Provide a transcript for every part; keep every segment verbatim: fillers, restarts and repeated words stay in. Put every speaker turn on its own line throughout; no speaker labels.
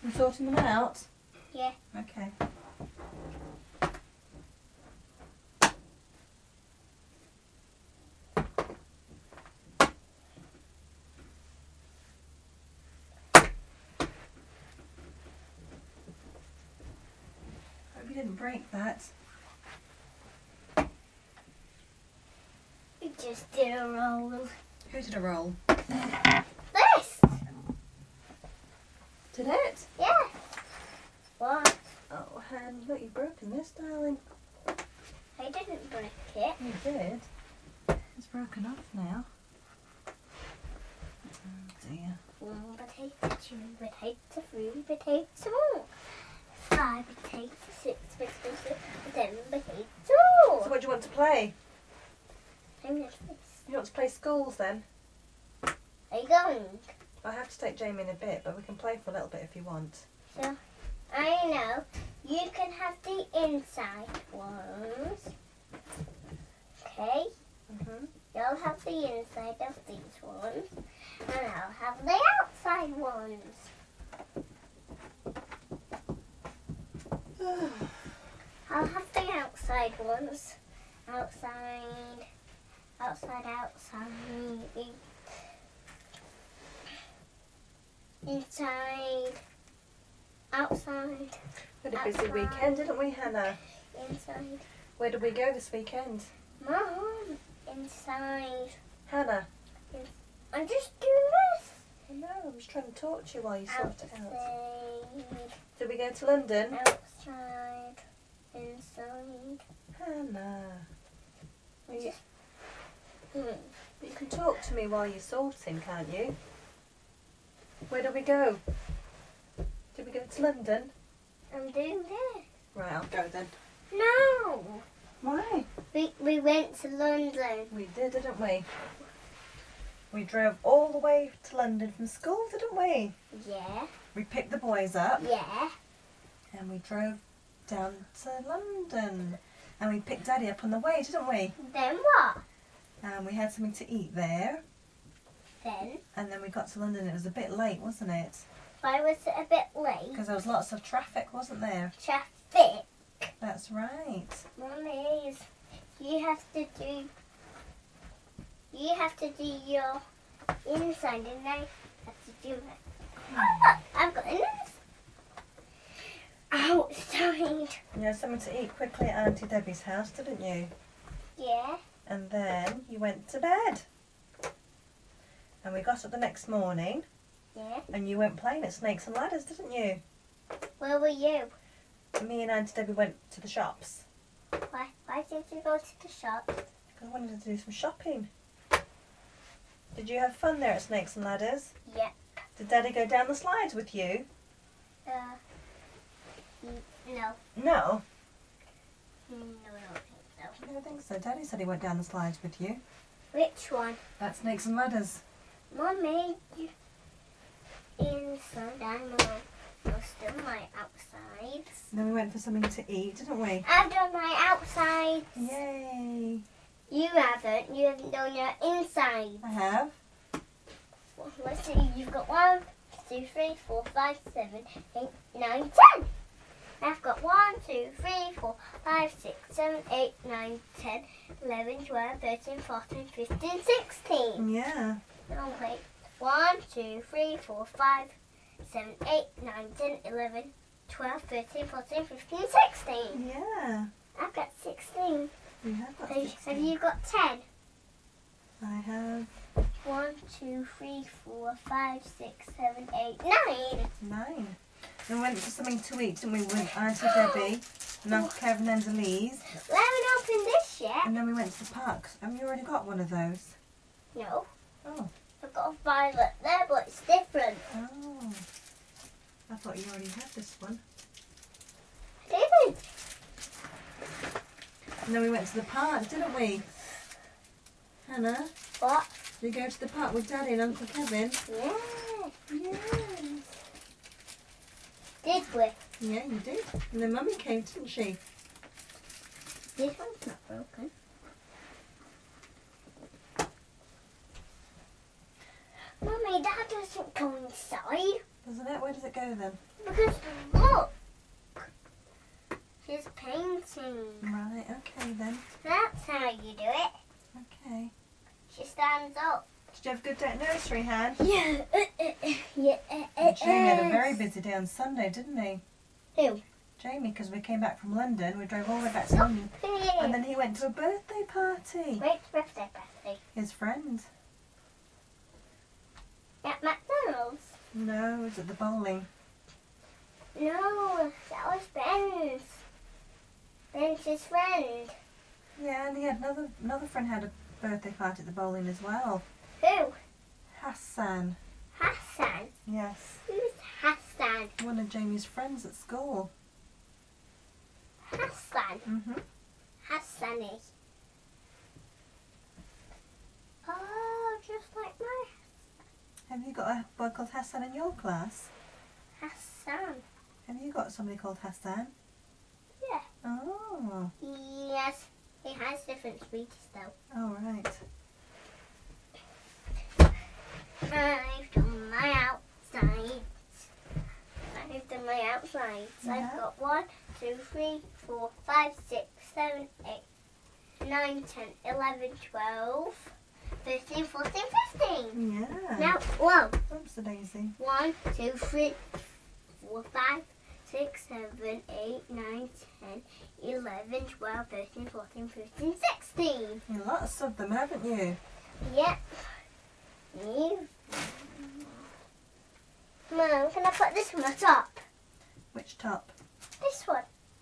You sorting them out?
Yeah.
Okay. Hope you didn't break that.
You just did a roll.
Who did a roll?
This.
Did it?
Yeah. What?
Oh, Han, look, you've broken this, darling.
I didn't break it.
You did. It's broken off now. Oh dear.
One potato, two potato, three potato, four. Five potato, six potato, seven potato.
So what do you want to play?
I'm just this.
You want to play schools then?
Are you going?
I have to take Jamie in a bit, but we can play for a little bit if you want.
So, I know. You can have the inside ones. Okay?
Mhm.
You'll have the inside of these ones. And I'll have the outside ones. I'll have the outside ones. Outside. Outside, outside. Inside. Outside.
We had a busy
Outside.
weekend, didn't we, Hannah?
Inside.
Where did we go this weekend?
Mom. Inside.
Hannah?
I'm just doing this.
I know, I was trying to talk to you while you sorted it out.
Outside.
Did we go to London?
Outside. Inside.
Hannah. Well, you,
Hmm.
you can talk to me while you're sorting, can't you? Where did we go? Did we go to London?
I'm doing this.
Right, I'll go then.
No.
Why?
We we went to London.
We did, didn't we? We drove all the way to London from school, didn't we?
Yeah.
We picked the boys up
Yeah.
and we drove down to London. And we picked Daddy up on the way, didn't we?
Then what?
And we had something to eat there.
Then
And then we got to London. It was a bit late, wasn't it?
why was it a bit late?
Because there was lots of traffic, wasn't there?
Traffic.
That's right.
Mummies, you have to do. You have to do your inside, and I have to do it. Oh, I've got enough. Outside.
You had something to eat quickly at Auntie Debbie's house, didn't you?
Yeah.
And then you went to bed. And we got up the next morning
Yeah.
and you went playing at Snakes and Ladders, didn't you?
Where were you?
Me and Auntie Debbie went to the shops
Why? Why did you go to the shop?
because I wanted to do some shopping. Did you have fun there at Snakes and Ladders?
Yeah.
Did Daddy go down the slides with you?
Uh. n- No.
No.
No, I don't think so.
I don't think so. Daddy said he went down the slides with you.
Which one?
At Snakes and Ladders.
Mummy, you inside. I know most of my outsides.
And then we went for something to eat, didn't we?
I've done my outsides.
Yay!
You haven't. You haven't done your inside.
I have.
Well, let's see. You've got one, two, three, four, five, seven, eight, nine, ten. I've got one, two, three, four, five, six, seven, eight, nine, ten, eleven, twelve, thirteen, fourteen, fifteen, sixteen.
Yeah.
No, wait. one, two, three, four, five, seven, eight, nine, ten, eleven, twelve, thirteen, fourteen, fifteen, sixteen.
Yeah.
I've got sixteen.
We have got
Have, have
sixteen.
you got ten?
I have
one, two, three, four, five, six, seven, eight, nine.
nine. Then we went for something to eat, didn't we, with Auntie Debbie and Uncle Kevin and Elise.
We haven't opened this yet.
And then we went to the park. Have you already got one of those?
No.
Oh.
I've got a violet there, but it's different.
Oh. I thought you already had this one.
I didn't.
And then we went to the park, didn't we? Hannah,
What?
did we go to the park with Daddy and Uncle Kevin?
Yeah.
Yes.
Did we?
Yeah, you did. And then Mummy came, didn't she?
This one's not broken. Mummy, Dad doesn't go inside.
Doesn't it? Where does it go then?
Because look, she's painting.
Right, okay then.
That's how you do it.
Okay.
She stands up.
Did you have a good day at nursery, Han?
Yeah. Yeah.
Jamie had a very busy day on Sunday, didn't he?
Who?
Jamie, because we came back from London, we drove all the way back to London, and then he went to a birthday party.
Which birthday party?
His friend.
At McDonald's?
No, it was at the bowling.
No, that was Ben's. Ben's his friend.
Yeah, and he had another another friend had a birthday party at the bowling as well.
Who?
Hassan.
Hassan.
Yes.
Who's Hassan?
One of Jamie's friends at school.
Hassan.
Mhm.
Hassani. Oh, just like my
Have you got a boy called Hassan in your class?
Hassan.
Have you got somebody called Hassan?
Yeah.
Oh.
Yes. He has different speeches though.
Oh, right.
I've done my outsides. I've done my outsides.
Yeah.
I've got one, two, three, four, five, six, seven, eight, nine, ten, eleven, twelve, thirteen, fourteen, fifteen.
Yeah.
Now, whoa.
Oops, a daisy.
One, two, three, four, five, six, seven, eight, nine, ten, eleven, twelve, thirteen, fourteen, fifteen, sixteen.
Lots of them, haven't you?
Yep. You. Mum, can I put this one on top?
Which top?
This one.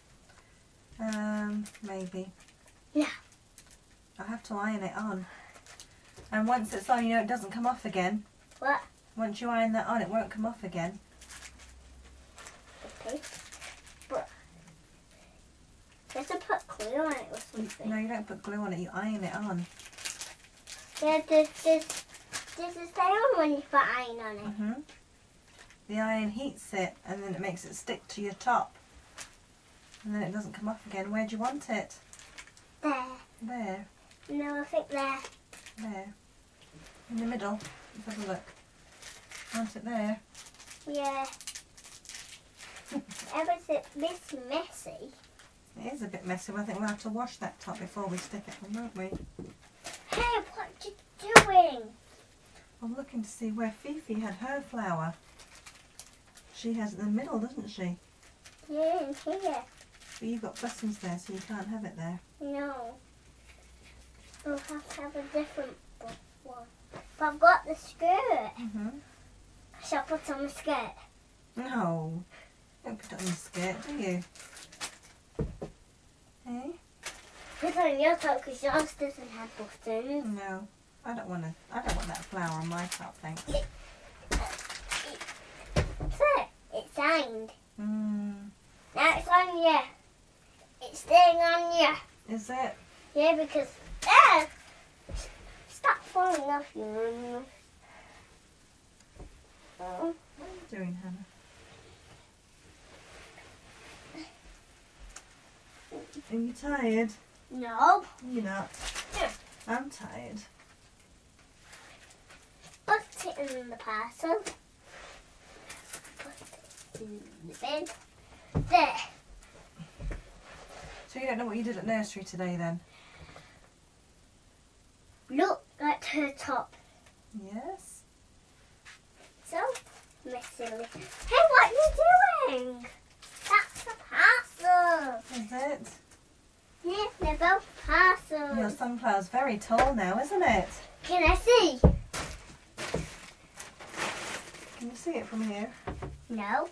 Um, maybe.
Yeah.
I'll have to iron it on. And once it's on, you know, it doesn't come off again.
What?
Once you iron that on, it won't come off again.
Okay. But you have to put glue on it or something.
No, you don't put glue on it, you iron it on.
Yeah, does this does it stay on when you put iron on it?
hmm The iron heats it, and then it makes it stick to your top. And then it doesn't come off again. Where do you want it?
There.
There.
No, I think there.
There. In the middle. Let's have a look. Want it there?
Yeah. Ever since this messy.
It is a bit messy, but I think we'll have to wash that top before we stick it on, won't we?
Hey, what you doing?
I'm looking to see where Fifi had her flower. She has it in the middle, doesn't she?
Yeah, in here.
But you've got buttons there, so you can't have it there.
No. We'll have to have a different one. But I've got the skirt.
hmm
Shall I put on the skirt?
No. Don't put it on your skirt, do you? Hey?
Put it on your top because yours doesn't have buttons.
No. I don't want to. I don't want that flower on my top, thanks.
So, it's signed.
Mm.
Now it's on you. It's staying on you.
Is it?
Yeah, because... Ah! Stop falling off, you know. Oh.
What are you doing, Hannah? Are you tired?
No.
You're not.
Yeah.
I'm tired.
Put it in the parcel. Put it in the bin. There.
So you don't know what you did at nursery today then?
Look at her top.
Yes.
So messily. Hey, what are you doing? That's a parcel.
Is it?
Yeah, they're both parcels.
Your sunflower's very tall now, isn't it?
Can I see?
Can you see it from here?
No.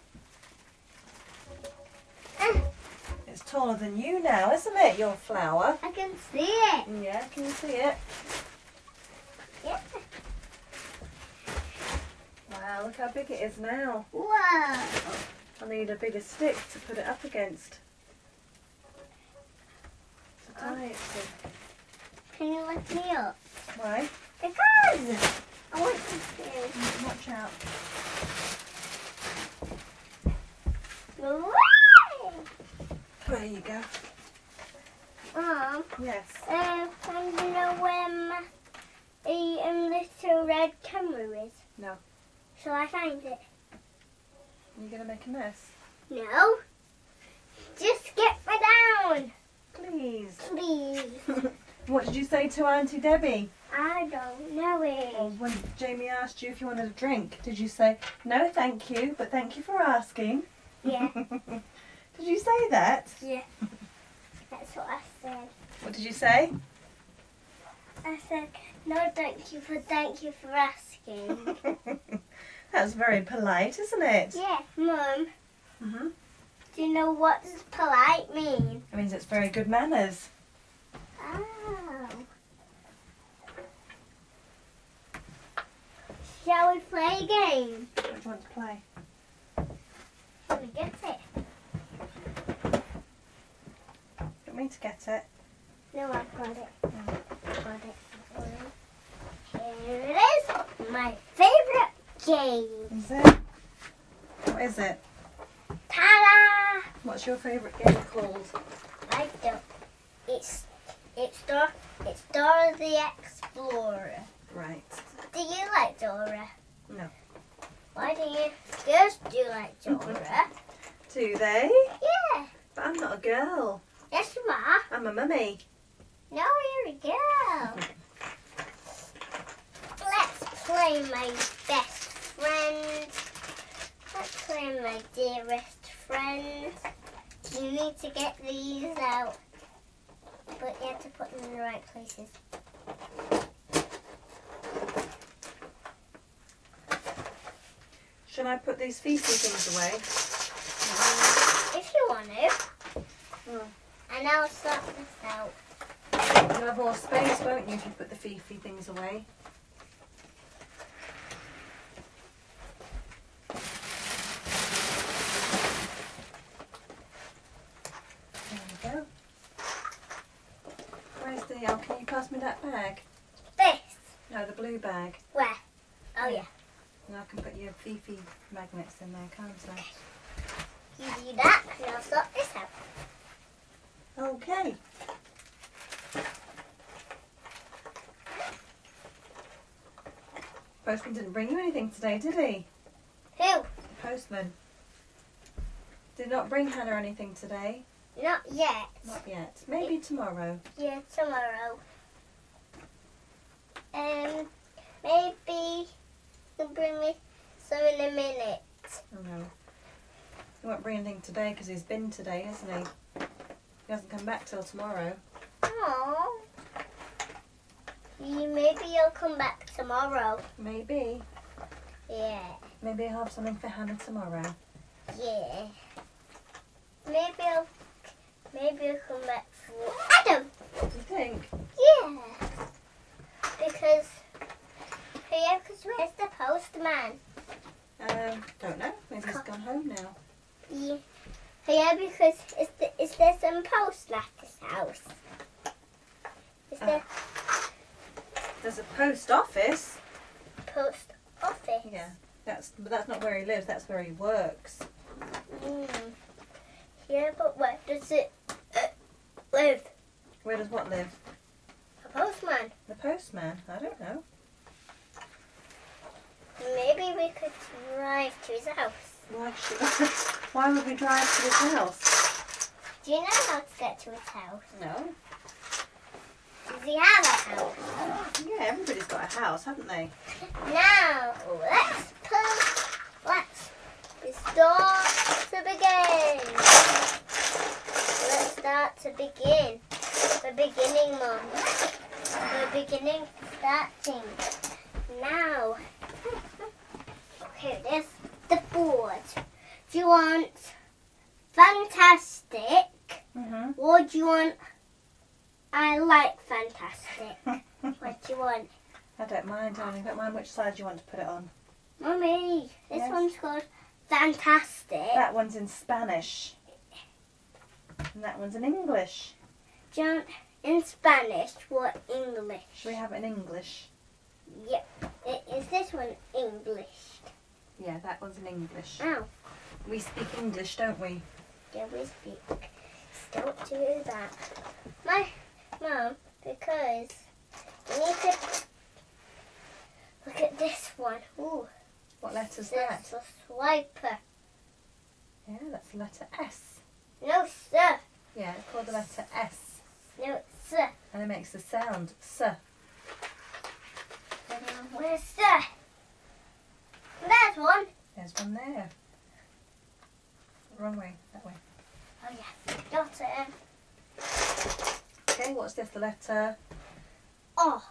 Uh,
It's taller than you now, isn't it, your flower?
I can see it.
Yeah, can you see it?
Yeah.
Wow, look how big it is now.
Whoa.
I need a bigger stick to put it up against. To tie it to.
Can you lift me up?
Why?
Because I want to see.
Watch out.
Hooray!
There you go.
Mom,
Yes.
uh, can you know where my the um, little red camera is?
No.
Shall I find it?
Are you going to make a mess?
No. Just get me down.
Please.
Please.
What did you say to Auntie Debbie?
I don't know it.
Or when Jamie asked you if you wanted a drink, did you say, no thank you, but thank you for asking?
Yeah.
Did you say that?
Yeah. That's what I said.
What did you say?
I said, no thank you for thank you for asking.
That's very polite, isn't it?
Yeah, Mum.
Mm-hmm.
Do you know what does polite mean?
It means it's very good manners.
Oh. Shall we play a game?
What do you want to play?
Let me get it.
Want me to get it?
No, I've got it.
Oh.
I've got it. I've got it. Here it is. My favourite game.
Is it? What is it?
Ta-da!
What's your favourite game called?
I don't. It's it's Dora. It's Dora the Explorer.
Right.
Do you like Dora?
No.
Why do you girls do like Dora?
Do they?
Yeah.
But I'm not a girl.
Yes, you are.
I'm a mummy.
No, you're a girl. Let's play my best friend. Let's play my dearest friend. You need to get these out, but you have to put them in the right places.
Should I put these Fifi things away?
If you want to.
Oh.
And I'll sort this out.
You'll have more space, won't you, if you put the Fifi things away? There we go. Where's the... Oh, can you pass me that bag?
This.
No, the blue bag.
Where? Oh yeah.
And I can put your Fifi magnets in there, can't I?
You do that, and I'll sort this out.
Okay. Postman didn't bring you anything today, did he?
Who?
The postman. Did not bring Hannah anything today.
Not yet.
Not yet. Maybe tomorrow.
Yeah, tomorrow. Um, maybe he'll bring me some in a minute.
Oh no. He won't bring anything today because he's been today, hasn't he? He hasn't come back till tomorrow.
Oh. You, maybe you'll come back tomorrow.
Maybe.
Yeah.
Maybe I'll have something for Hannah tomorrow.
Yeah. Maybe I'll, maybe I'll come back for Adam.
You think?
Yeah. Because, yeah, because where's the postman?
Um, don't know. Maybe he's gone home now.
Yeah. Yeah, because is, the, is there some post at this house? Is there
There's a post office.
post office?
Yeah. That's but that's not where he lives. That's where he works.
Mm. Yeah, but where does it uh, live?
Where does what live?
A postman.
The postman. I don't know.
Maybe we could drive to his house.
Why should Why would we drive to his house?
Do you know how to get to his house?
No.
Does he have a house?
Yeah, everybody's got a house, haven't they?
Now, let's put, let's start to begin. Let's start to begin. We're beginning, Mum. We're beginning, starting. Now, okay, there's the board. Do you want fantastic
Mm-hmm.
or do you want I like fantastic? What do you want?
I don't mind, darling. Don't mind which side you want to put it on.
Mummy, this
Yes?
one's called fantastic.
That one's in Spanish. And that one's in English.
Do you want in Spanish or English?
Should we have it in English?
Yep. I- Is this one English?
Yeah, that one's in English.
Oh,
We speak English, don't we?
yeah, we speak. Don't do that. My Mum, because you need to look at this one. Ooh,
What letter's
this
that?
a swiper.
Yeah, that's the letter S.
No, sir.
Yeah, it's called the letter S.
No, sir.
And it makes the sound S.
Where's sir? There's one.
There's one there. Wrong way, that way.
Oh, yeah. Got it.
Okay, what's this? The letter
Oh.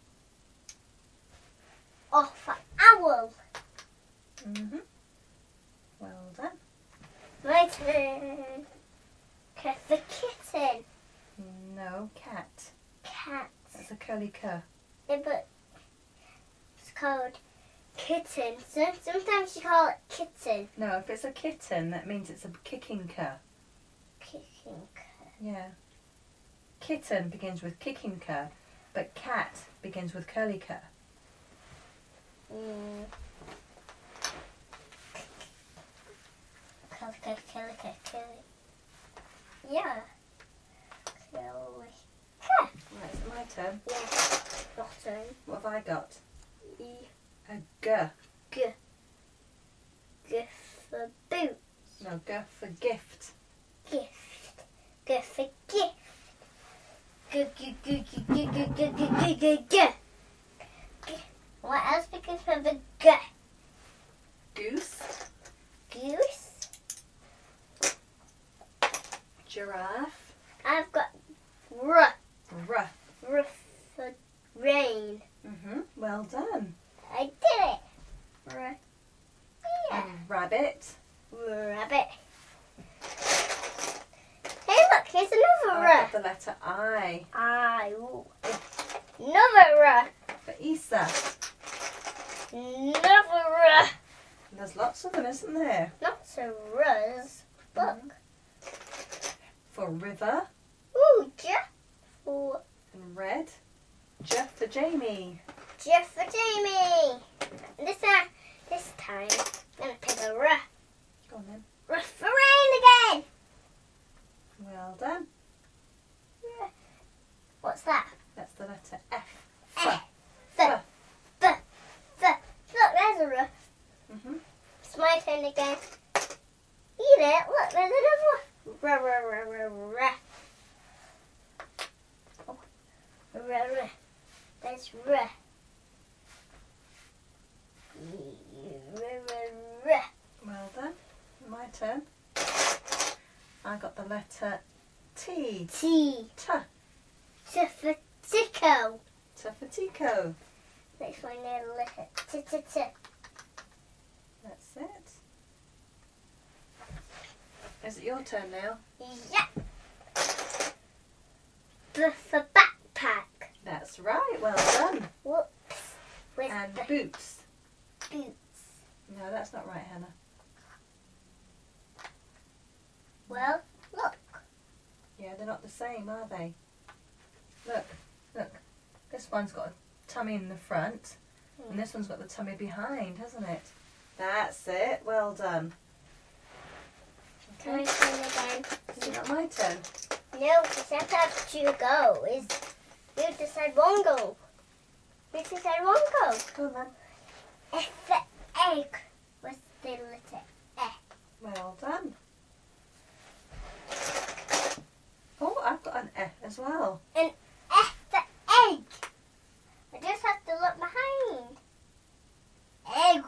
Oh, for owl.
Mm-hmm. Well done.
My turn. K for kitten.
No, cat.
Cat.
That's a curly cur.
Yeah, but it's called kitten. So sometimes you call it kitten.
No, if it's a kitten, that means it's a kicking cur.
Kicking.
Yeah. Kitten begins with kicking cur, but cat begins with curly cur.
Mm. Curly, curly, curly, curly, curly. Yeah. Curly. Cur.
Right, it's my turn.
Yeah. Your turn.
What have I got?
E.
A G.
G. G for boot.
No, G for gift.
Gift. G for gift. G, g, g, g, g, g, g, g, g, g, g. G. What else begins with a G?
Goose.
Goose.
Giraffe.
I've got R.
R.
R for rain.
Mm-hmm. Well done.
I did it. R. Yeah.
And rabbit.
Rabbit. Hey, look, here's another
I've
R.
got the letter I.
I. Ooh. Another R.
For Isa.
Another R.
There's lots of them, isn't there?
Not so R's. Look.
For river.
Ooh, Jeff for
And red. J for Jamie.
Jeff for Jamie. This time, this time, I'm gonna pick a R.
Go on then.
R for rain again.
Well done.
R. What's that?
That's the letter F.
F.
F.
F. F. F. Look, there's a R.
Mm-hmm.
It's my turn again. Eat it. Look, there's another one. R. R. R. R. R. Oh. R. R. There's R. R. R. R.
Well done. My turn. I got the letter T.
T.
T.
T for Tico.
T for Tico.
Next one, little letter. T. T. T.
That's it. Is it your turn now?
Yeah. B for backpack.
That's right. Well done.
Whoops. With
And
the
boots.
boots.
No, that's not right, Hannah.
Well, look.
Yeah, they're not the same, are they? Look, look. This one's got a tummy in the front, and this one's got the tummy behind, hasn't it? That's it. Well done.
My turn again.
Is it not my turn?
No, because I have two goes. You just had one go. You just had one go.
Go on then.
F for egg was the letter E.
Well done. Oh, I've got an F as well.
An F for egg. I just have to look behind. Egg.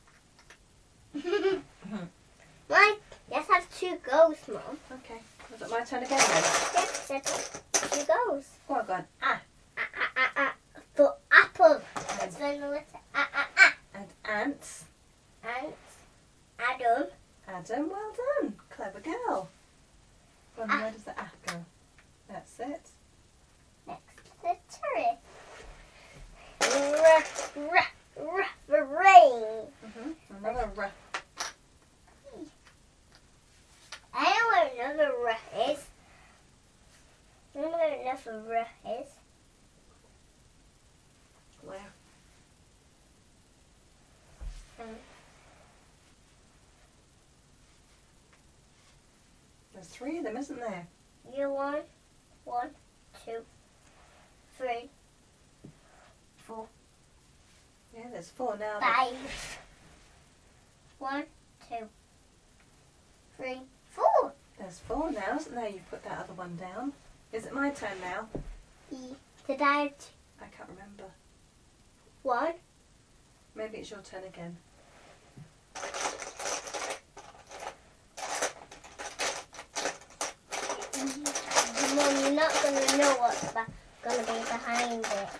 Mine, yes, I have two goes, Mum.
Okay. Is it my turn again then?
Yes, I have two goes.
Oh, I've got an A.
Ah, ah, ah, ah. For apple.
And,
That's when the letter ah, ah, ah.
and ants.
And Adam.
Adam, well done. Clever girl. Go on, where does the A go? That's it.
Next, the tree. R, r, r for rain.
Mm-hmm. Another R.
I know where another R is. I know where another R is.
Where?
Um,
There's three of them, isn't there?
you one, one, two, three, four,
Yeah, there's four now.
five. One, two, three, four.
There's four now, isn't there? You put that other one down. Is it my turn now?
E. Did I have t-
I can't remember.
one?
Maybe it's your turn again.
Mum, you're not going to know what's ba- going to be behind it.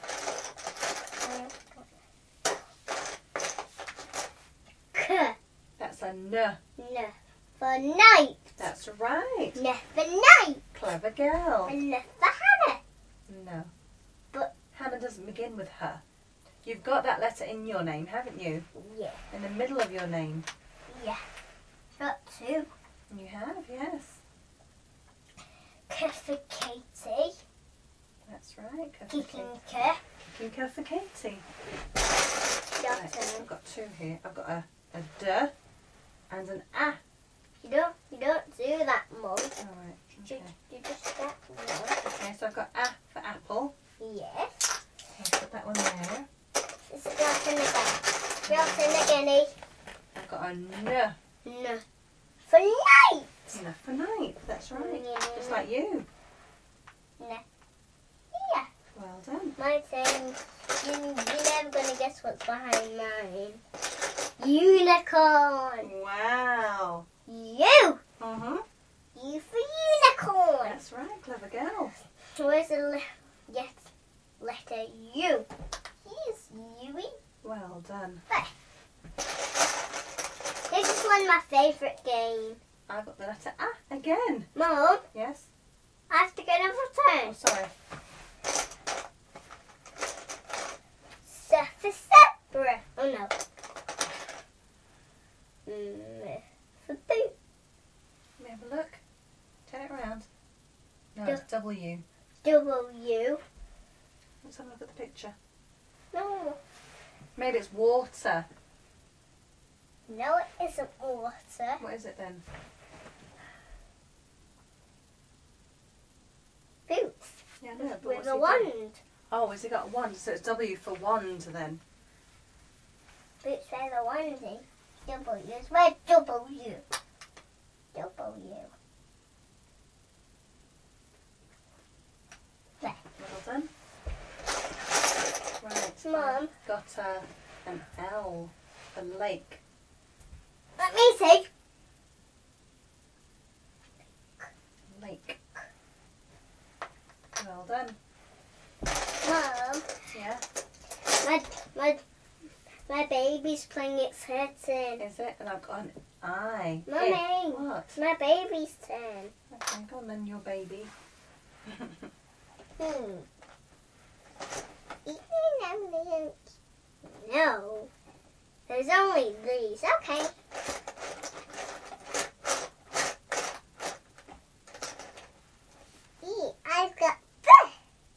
K.
That's a N.
N. For night.
That's right.
N for night.
Clever girl.
And N for Hannah.
No.
But-
Hannah doesn't begin with her. You've got that letter in your name, haven't you?
Yeah.
In the middle of your name.
Yeah. Got two.
You have, yes.
K for Katie.
That's right. K for
Kicking
Katie.
K.
Kicking K for Katie.
Your
Right,
turn.
I've got two here. I've got a, a D and an A.
You don't, you don't do that, Mum.
All right.
You,
Okay.
you just get one.
Okay, so I've got A for apple.
Yes.
I'll put that one there.
It's your turn again. Your turn again, eh?
I've got a N.
No. For night.
N for night. That's right.
Yeah.
Just like you.
No. Yeah.
Well done.
My turn. You, you're never going to guess what's behind mine. Unicorn.
Wow.
You.
Mm-hmm.
You for unicorn.
That's right. Clever girl.
Where's the le- yes, letter U? Here's Yui.
Well done.
This is one of my favourite games.
I've got the letter A again.
Mum,
Yes.
I have to get another
Oh,
turn.
sorry.
S for zebra. Oh no. Mm, for boot.
Let me have a look. Turn it around. No, it's W.
W.
Let's have a look at the picture.
No.
Maybe it's water.
No, it isn't water.
What is it then?
Boots.
Yeah, no, but
With
what's
a
he done?
wand.
Oh, has he got a wand? So it's W for wand then.
Boots with a wandie. W. Where's W? W. There.
Well done. Right.
Mum.
I've got a, an L for lake.
Let me see.
Lake. Well done.
Mum,
Yeah.
my my my baby's playing its head in.
Is it? And I've got an I.
Mummy.
Eh, What?
My baby's turn.
Okay, go on then, your baby.
Hmm. No. There's only these. Okay. E, I've got the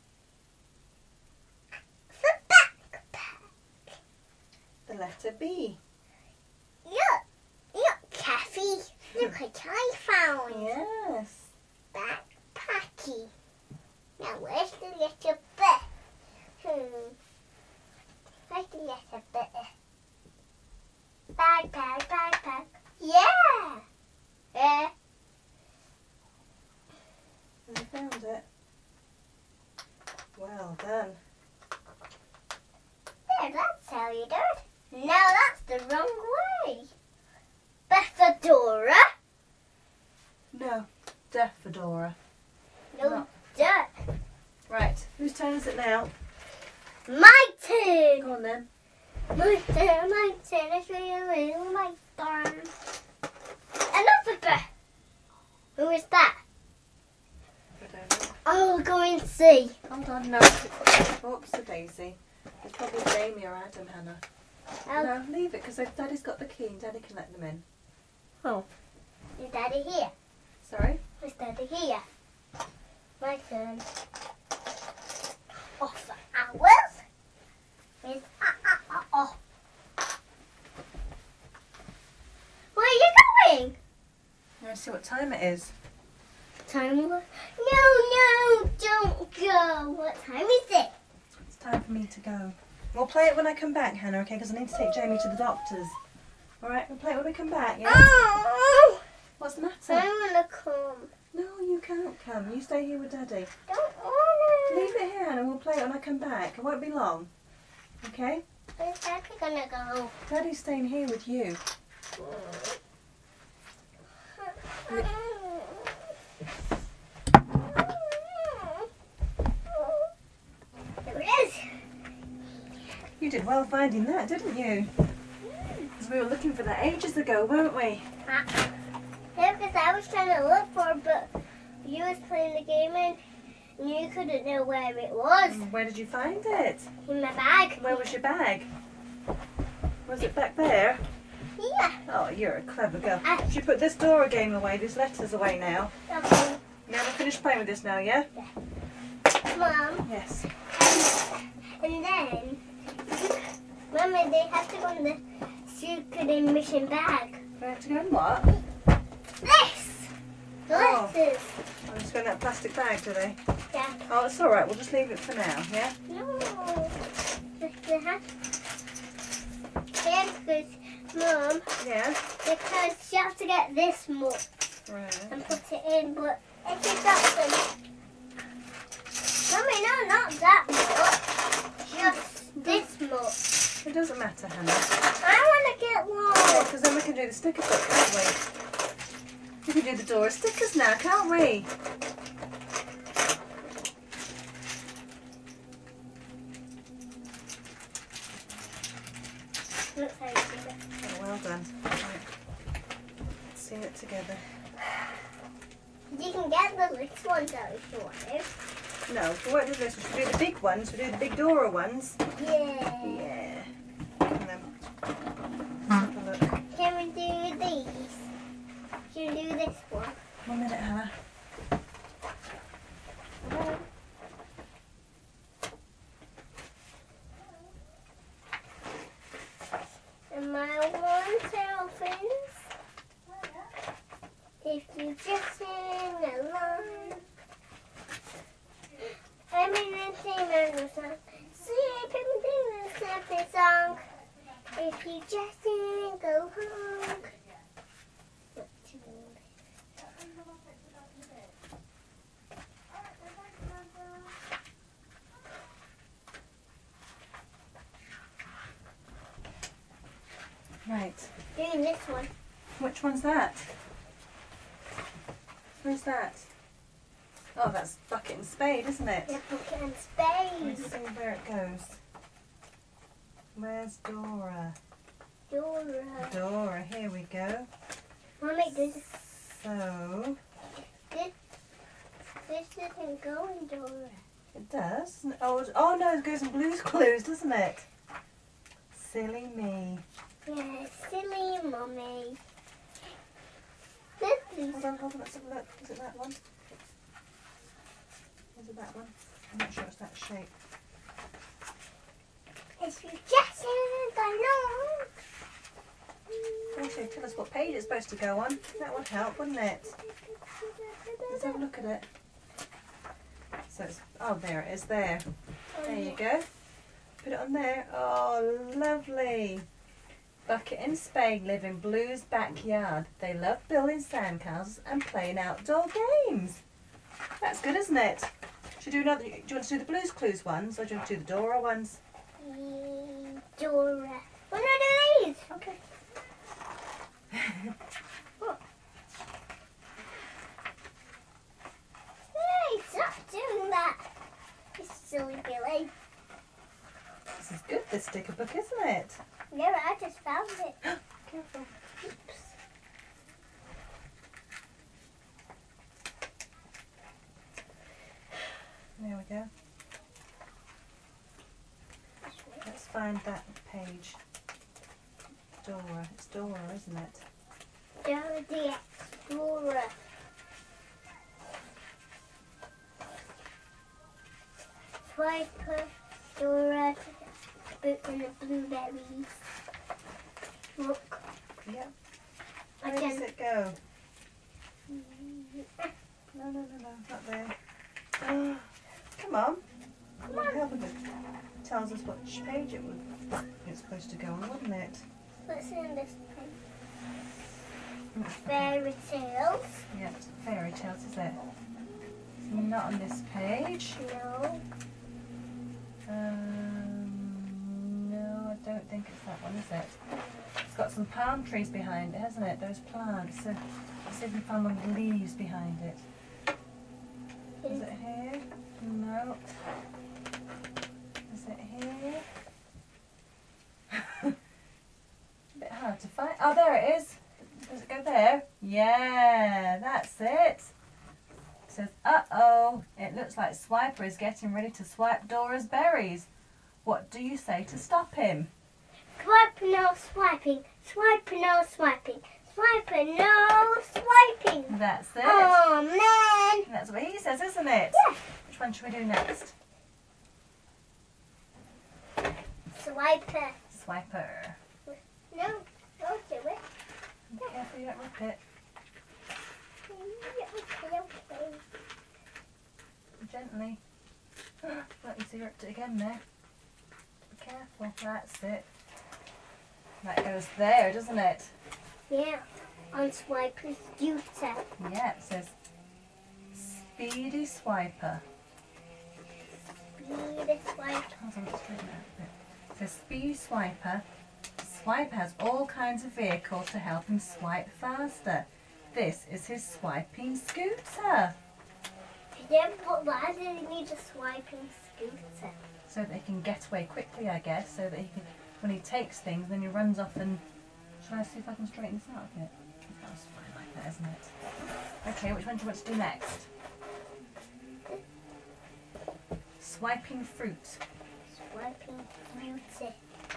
the backpack.
The letter B.
Look, look, Kathy. Look what I found.
Yes.
Backpacky. Now where's the little B? Hmm. Where's the little B? Backpack, backpack. Yeah. Yeah.
Have you found it? Well done.
There, that's how you do it. Now that's the wrong way. Bethadora.
No. Deaf fedora.
No,
No.
duh.
Right. Whose turn is it now?
My turn.
Go on then.
My turn, my turn. It's really my turn. Another bear. Who is that?
I don't know.
I'll go and see.
Hold on, no. Oops, a daisy. It's probably Jamie or Adam, Hannah.
Oh,
No, leave it, because Daddy's got the key and Daddy can let them in.
oh. Is Daddy here?
Sorry?
Is Daddy here? My turn. Off for hours. With ah ah ah oh. Where are you going?
Let's see what time it is.
Time. No, no, don't go. What time is it?
It's time for me to go. We'll play it when I come back, Hannah, okay? Because I need to take Jamie to the doctor's. Alright, we'll play it when we come back, yeah?
Oh.
What's What's the matter?
I wanna come.
No, you can't come. You stay here with Daddy.
Don't wanna.
Leave it here, Hannah. We'll play it when I come back. It won't be long. Okay?
Where's Daddy gonna go?
Daddy's staying here with you.
There it is.
You did well finding that, didn't you? Because we were looking for that ages ago, weren't we?
Yeah, because I was trying to look for it, but you was playing the game and you couldn't know where it was.
Where did you find it?
In my bag.
Where was your bag? Was it back there?
Yeah.
Oh, you're a clever girl.
Ah.
Should you put this Dora game away, these letters away now?
Okay.
You haven't finished playing with this now, yeah?
Mom,
Yes.
and then, Mama, they have to go in the secret admission bag.
We have to go in what?
This! The
Oh.
letters.
I'm just going in that plastic bag, do they?
Yeah.
Oh, it's alright, we'll just leave it for now, yeah?
No. They have yeah, because, Mom,
Yeah?
because you have to get this much
Right.
and put it in, but if you got them, Mommy, no, not that much, just this much.
It doesn't matter, Hannah.
I want to get one.
Because then we can do the sticker book, can't we? We can do the Dora stickers now, can't we?
Looks like it.
Oh, well done. Right. Let's see it together.
You can get the little ones out if you want to.
No, we won't do this. We should do the big ones. We'll do the big Dora ones.
Yeah.
Yeah. And then have a look.
Can we do these? Can we do this one?
One minute, Hannah.
And my one elephants. If you just sing along. I'm in the same mango song. Sleep in the sleepy song. If you just sing go home.
Right.
Doing this one.
Which one's that? Who's that? Oh, that's Bucket and Spade, isn't it?
Yeah, Bucket and
Let's
Spade.
see where it goes. Where's Dora?
Dora.
Dora, here we go.
Mommy, this,
So,
this, this doesn't go in Dora.
it does. Oh, it- oh no, it goes in Blue's Clues, doesn't it? Silly me.
Yeah, silly Mommy. This is
Hold on, hold on, let's have a look. Is it that one? Is it that one? I'm not sure it's that shape.
if you just sing along.
Also, tell us what page it's supposed to go on. That would help, wouldn't it? Let's have a look at it. So it's, oh, there it is there. There you go. Put it on there. Oh, lovely. Bucket and Spade live in Blue's backyard. They love building sandcastles and playing outdoor games. That's good, isn't it? Should we do another? Do you want to do the Blue's Clues ones or do you want to do the Dora ones?
Mm, Dora. One of these.
Okay.
Hey, stop doing that. You silly Billy.
This is good, this sticker book, isn't it?
Yeah, I just found it.
Careful.
Oops.
There we go. Let's find that page. Dora. It's Dora, isn't it?
Dora the Explorer. Swiper, Dora, boot and the blueberries. Look.
Yep.
I
Where does
can.
it go? No, no, no, no, not there. Oh, come on. Come on. Help with it. Tells us which page it would it's supposed to go on, wouldn't it?
What's in this pen? Fairy tales.
Yeah, it's fairy tales, is it? It's not on this page.
No.
Um, no, I don't think it's that one, is it? It's got some palm trees behind it, hasn't it? Those plants. So, let's see if we can find one with leaves behind it. Is it here? No. Is it here? A bit hard to find. Oh, there it is. Does it go there? Yeah, that's it. It says, uh-oh, it looks like Swiper is getting ready to swipe Dora's berries. What do you say to stop him?
Swiper, no swiping. Swiper, no swiping. Swiper, no swiping.
That's it.
Oh, man.
That's what he says, isn't it?
Yeah.
Which one should we do next?
Swiper.
Swiper.
No, don't do it.
Be careful you don't rip it.
Okay, okay.
Gently. Look, you see, you ripped it again there. Be careful. That's it. That goes there, doesn't it?
Yeah, on Swiper's scooter.
Yeah, it says Speedy Swiper.
Speedy Swiper.
Hold on, let's straighten it out a bit. It says Speedy Swiper. Swiper has all kinds of vehicles to help him swipe faster. This is his swiping scooter.
Yeah, but why does he need a swiping scooter?
So that he can get away quickly, I guess. So that he can, when he takes things, then he runs off and... Shall I see if I can straighten this out a bit? That's fine like that, isn't it? Okay, which one do you want to do next? Swiping fruit.
Swiping fruity.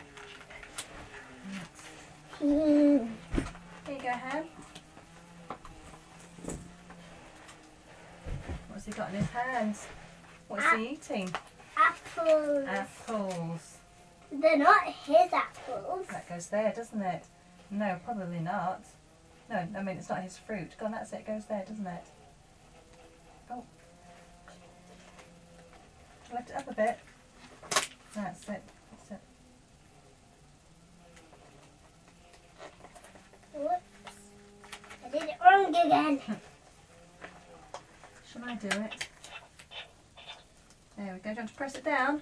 Yes.
Hmm.
There you go, Han. What's he got in his hands? What's he eating?
Apples.
Apples.
They're not his apples.
That goes there, doesn't it? No, probably not. No, I mean, it's not his fruit. Go on, that's it. It goes there, doesn't it? Oh. Lift it up a bit. That's it. That's it.
Whoops. I did it wrong again.
Shall I do it? There we go. Do you want to press it down?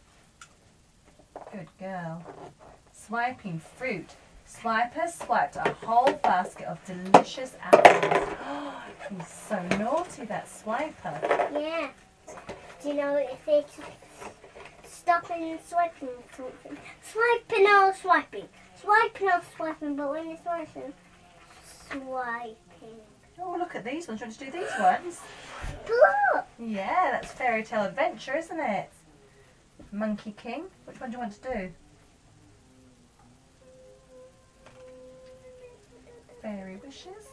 Good girl. Swiping fruit. Swiper swiped a whole basket of delicious apples. Oh, he's so naughty, that Swiper.
Yeah. Do you know if it's stopping swiping something? Swiping or swiping. Swiping or swiping, but when you're swiping, swiping.
Oh, look at these ones. Do you want to do these ones?
Look!
Yeah, that's Fairy Tale Adventure, isn't it? Monkey King. Which one do you want to do? Fairy Wishes.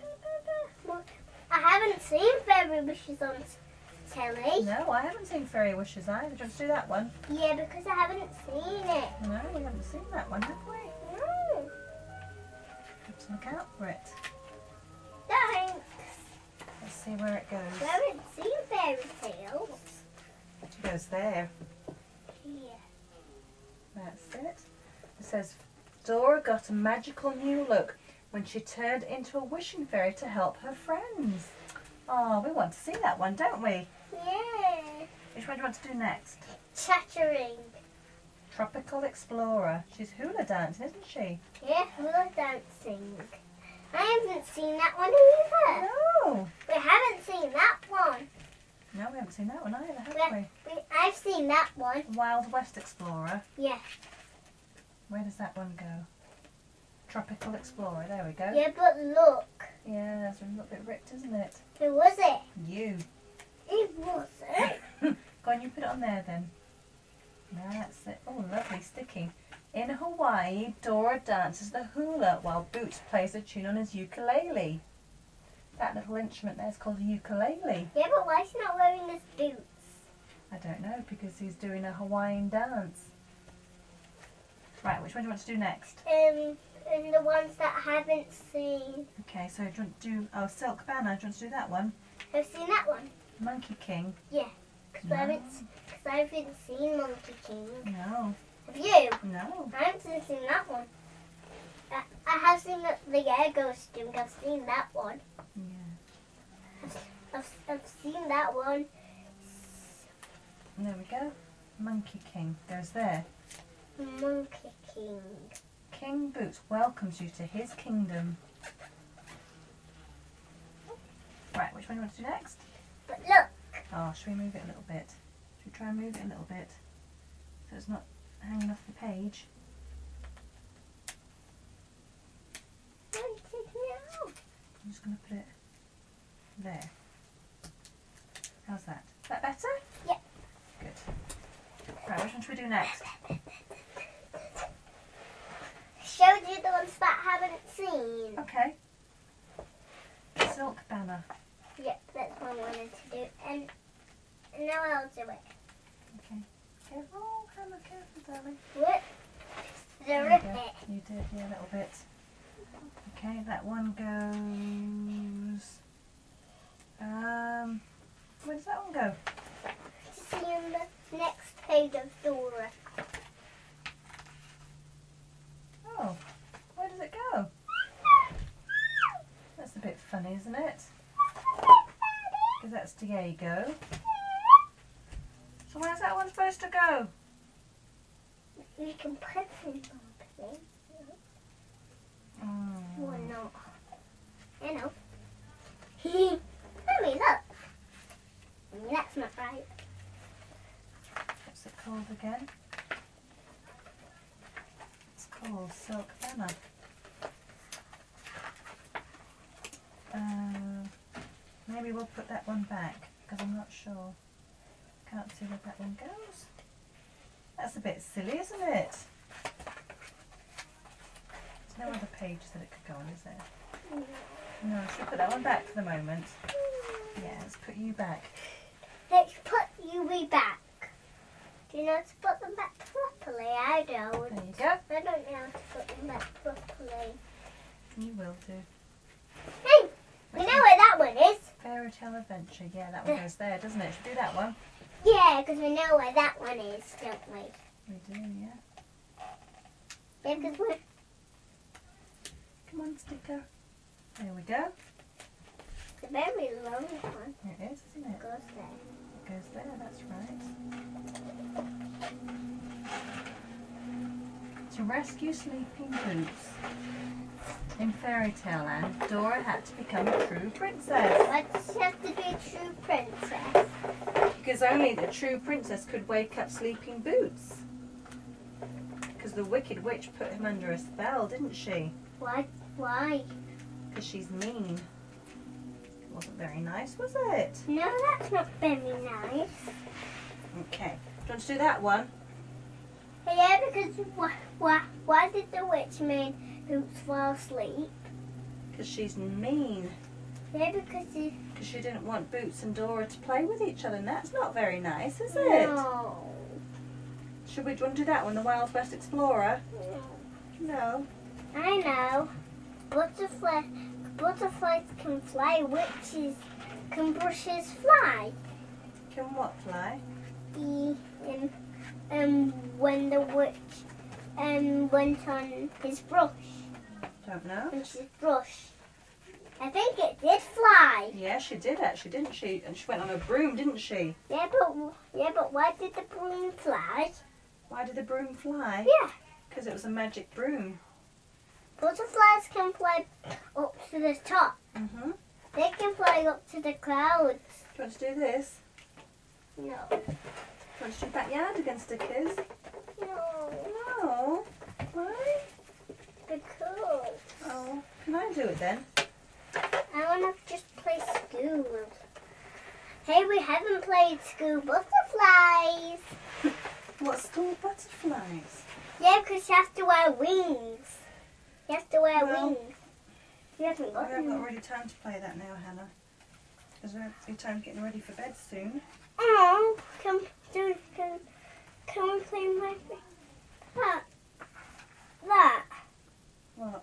I haven't seen Fairy Wishes on telly.
No, I haven't seen Fairy Wishes either. Do you want to do that one?
Yeah, because I haven't seen it.
No, we haven't seen that one, have we?
No.
Have to look out for it.
Thanks.
Let's see where it goes.
I haven't seen Fairy Tales.
It goes there.
Yeah.
That's it. It says, Dora got a magical new look when she turned into a wishing fairy to help her friends. Oh, we want to see that one, don't we?
Yeah.
Which one do you want to do next?
Chattering.
Tropical Explorer. She's hula dancing, isn't she?
Yeah, hula dancing. I haven't seen that one either.
No.
We haven't seen that one.
No, we haven't seen that one either, have
We,
we?
we, I've seen that one.
Wild West Explorer.
Yeah.
Where does that one go? Tropical Explorer, there we go.
Yeah, but look.
Yeah, it's a little bit ripped, isn't it?
Who was it?
You.
It wasn't.
Go on, you put it on there then. That's it. Oh, lovely sticking. In Hawaii, Dora dances the hula while Boots plays a tune on his ukulele. That little instrument there is called a ukulele.
Yeah, but why is he not wearing his boots?
I don't know, because he's doing a Hawaiian dance. Right, which one do you want to do next?
Um, and the ones that I haven't seen.
Okay, so do you want to do, oh, Silk Banner, do you want to do that one?
I've seen that one.
Monkey King?
Yeah, because
No.
I haven't, cause I haven't seen Monkey King.
No.
Have you?
No.
I haven't seen that one. I, I I have seen the, the air ghost drink. I've seen that one.
Yeah.
I've, I've seen that one.
There we go. Monkey King goes there.
Monkey King.
King Boots welcomes you to his kingdom. Right, which one do you want to do next?
But look.
Oh, should we move it a little bit? Should we try and move it a little bit so it's not hanging off the page? I'm just going to put it there. How's that? Is that better?
Yeah.
Good. Right, which one should we do next?
Showed you the ones that I haven't seen.
Okay. Silk Banner.
Yep, that's what I wanted to do. And now I'll do it.
Okay. Careful, oh, Hannah, careful, darling.
What? The
There you
rip
go.
it.
You did, yeah, a little bit. Okay, that one goes. Um, where does that one go?
See on the next page of Dora.
Oh, where does it go? That's a bit funny, isn't it? Because that's Diego. So where's that one supposed to go?
You can put him on place.
Mm.
Or not. You know. Mommy, look. That's not right.
What's it called again? It's called Silk Banner. Uh, maybe we'll put that one back because I'm not sure. Can't see where that one goes. That's a bit silly, isn't it? There's no other pages that it could go on, is there? No, should we put that one back for the moment? Yeah, let's put you back.
Let's put you way back. Do you know how to put them back properly? I don't.
There you go.
I don't know how to put them back properly.
You will do.
Hey, we know where that one is.
Fairy Tale Adventure. Yeah, that one goes there, doesn't it? Should we do that one?
Yeah, because we know where that one is, don't we?
We do, yeah.
Yeah, because we're...
Come on, sticker. There we go.
It's a very long one.
It is, isn't it?
It goes there.
It goes there, that's right. To rescue Sleeping Boots. In Fairy Tale Land, Dora had to become a true princess.
Why does she have to be a true princess?
Because only the true princess could wake up Sleeping Boots. Because the Wicked Witch put him under a spell, didn't she?
Why? Why?
Because she's mean. It wasn't very nice, was it?
No, that's not very nice.
Okay. Do you want to do that one?
Yeah, because why, why, why did the witch make Boots fall asleep?
Because she's mean.
Yeah, because he...
Because she didn't want Boots and Dora to play with each other, and that's not very nice, is it?
No.
Should we do you want to do that one, the Wild West Explorer? No.
I know. Butterfly, butterflies can fly, witches can brushes fly.
Can what fly?
The, um, um, when the witch um, went on his brush,
Don't know.
on his brush, I think it did fly.
Yeah, she did actually, didn't she? And she went on a broom, didn't she?
Yeah, but yeah, but why did the broom fly?
Why did the broom fly?
Yeah.
Because it was a magic broom.
Butterflies can fly up to the top.
Mm-hmm.
They can fly up to the clouds.
Do you want to do this?
No.
Do you want to do backyard against stickers?
No.
No. Why?
Because
Oh, can I do it then?
I want to just play school. Hey, we haven't played school butterflies.
What school butterflies?
Yeah, because you have to wear wings. You have to wear
Well,
wings. You haven't
We
got
haven't
them.
got really time to play that now, Hannah. Because your time's getting ready for bed soon.
Oh, can, do, can, can we play my that? That.
What?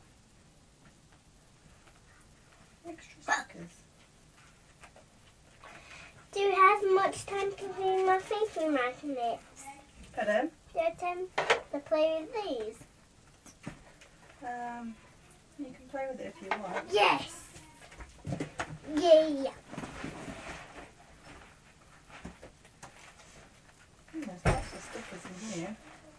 Extra stickers.
Do you have much time to do my facial magnets?
Pardon?
Do you have time to play with these?
Um, You can play with it if you want.
Yes. Yeah.
Hmm, there's lots of stickers in here.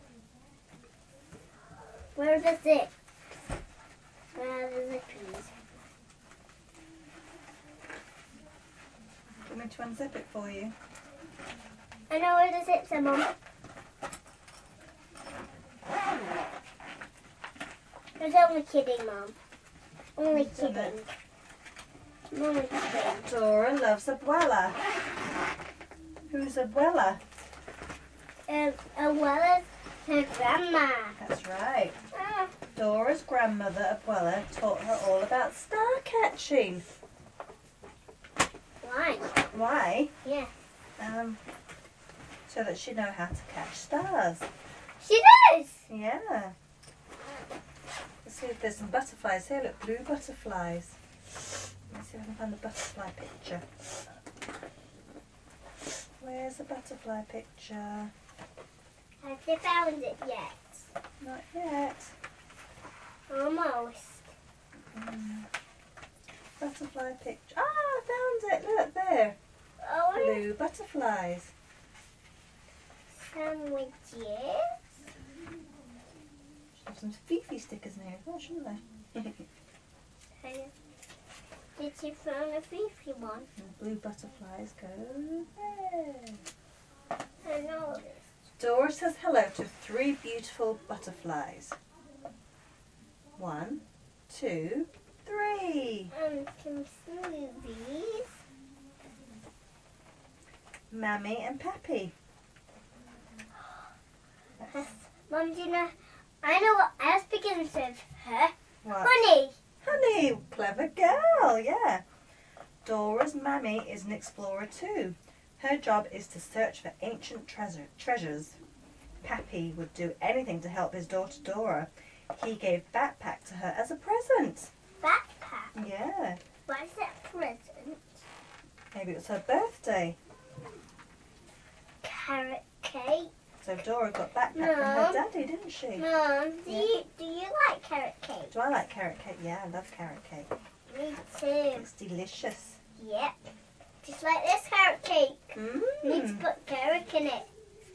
Where are the zips? Where are the zippies?
Do you want me to unzip it for you?
I know where the zips are, Mum. I was only kidding, Mum. Only
You've done
kidding.
it.
I'm only kidding.
Dora loves Abuela. Who's Abuela?
Um, as well as her grandma.
That's right.
Ah,
Dora's grandmother, Abuela, taught her all about star catching.
why?
Why?
Yeah.
Um, so that she'd know how to catch stars.
She does!
Yeah. Let's see if there's some butterflies here. Look, blue butterflies. Let's see if I can find the butterfly picture. Where's the butterfly picture?
Have you found it yet?
Not yet.
Almost.
Mm. Butterfly picture. Ah, I found it. Look there.
Oh,
Blue butterflies.
sandwiches.
Have some Fifi stickers in here as well, shouldn't they?
Did you find a Fifi one?
And blue butterflies go there.
I know this.
Dora says hello to three beautiful butterflies. One, two, three.
Um, some smoothies.
Mammy and Pappy.
Yes. Mum, do you know? I know what else begins with her.
What?
Honey.
Honey, clever girl, yeah. Dora's mammy is an explorer too. Her job is to search for ancient treasure, treasures. Pappy would do anything to help his daughter Dora. He gave backpack to her as a present.
Backpack.
Yeah,
Why is that a present?
maybe it was her birthday.
Carrot cake.
So Dora got backpack from
No.
her daddy, didn't she?
Mum, do
Yeah.
you do you like carrot cake?
Do I like carrot cake? Yeah, I love carrot cake.
Me too.
It's delicious.
Yep. Just like this carrot cake. Need to
Mmm.
put carrot in it.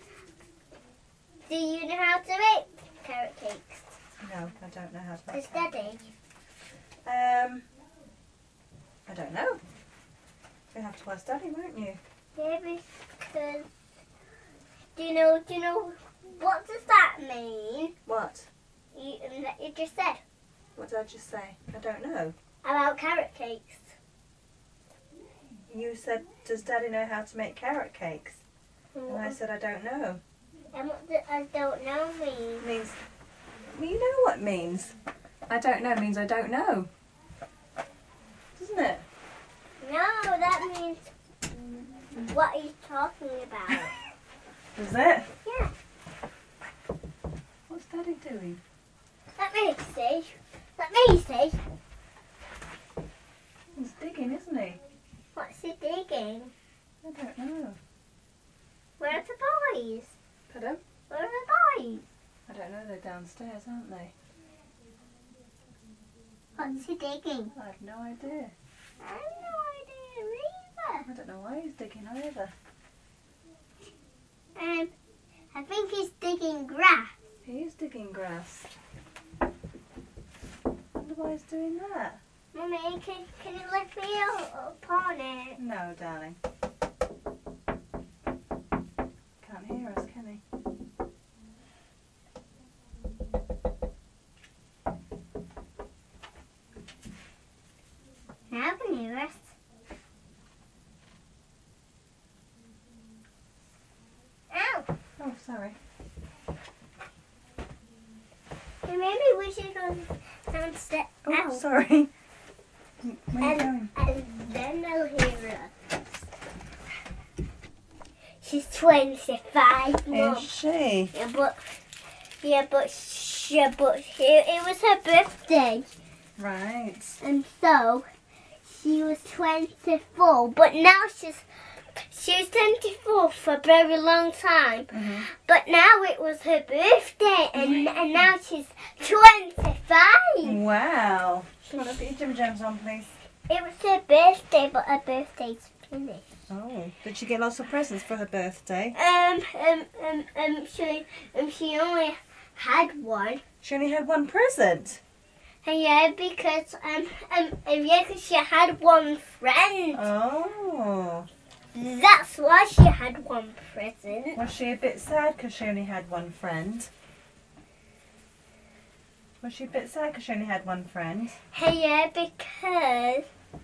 Do you know how to make carrot cakes?
No, I don't know how to
Does
make carrot
Daddy?
cake. Um, I don't know. You'll have to ask Daddy, won't you?
Yeah, because do you know? Do you know what does that mean?
What?
You, you just said
What did I just say? I don't know.
about carrot cakes.
You said, does Daddy know how to make carrot cakes? And I said, I don't know.
And what does I don't know mean?
It means, well, you know what it means. I don't know means I don't know. Doesn't it?
No, that means what are you talking about?
Does it?
Yeah.
What's Daddy doing?
Let me see. Let me see.
He's digging, isn't he?
What's he digging?
I don't know.
Where are the boys?
Pardon?
Where are the boys?
I don't know, they're downstairs, aren't they?
What's he digging?
I have no idea.
I have no idea either.
I don't know why he's digging either.
Um, I think he's digging grass.
He is digging grass. Wonder why he's doing that.
Mummy, can, can you lift me up on it?
No, darling. Can't hear us, can he?
Now can you rest? Ow!
Oh, sorry.
And maybe we should go downstairs.
Oh,
Ow.
sorry. Where are you
And,
going?
and then they'll hear her. She's twenty-five, Mum.
Is she?
Yeah, but yeah, but sh- yeah, but it, it was her birthday,
Right.
and so she was twenty-four. But now she's she was twenty-four for a very long time.
Mm-hmm.
But now it was her birthday, and, and now she's twenty-five.
Wow. Do you want to put your Jim Jams on, please?
It was her birthday, but her birthday's finished.
Oh. Did she get lots of presents for her birthday?
Um, um, um, um, she, um, she only had one.
She only had one present.
And yeah, because, um, um, um yeah, because she had one friend.
Oh.
That's why she had one present.
Was she a bit sad because she only had one friend? Was she a bit sad because she only had one friend?
Hey, yeah, because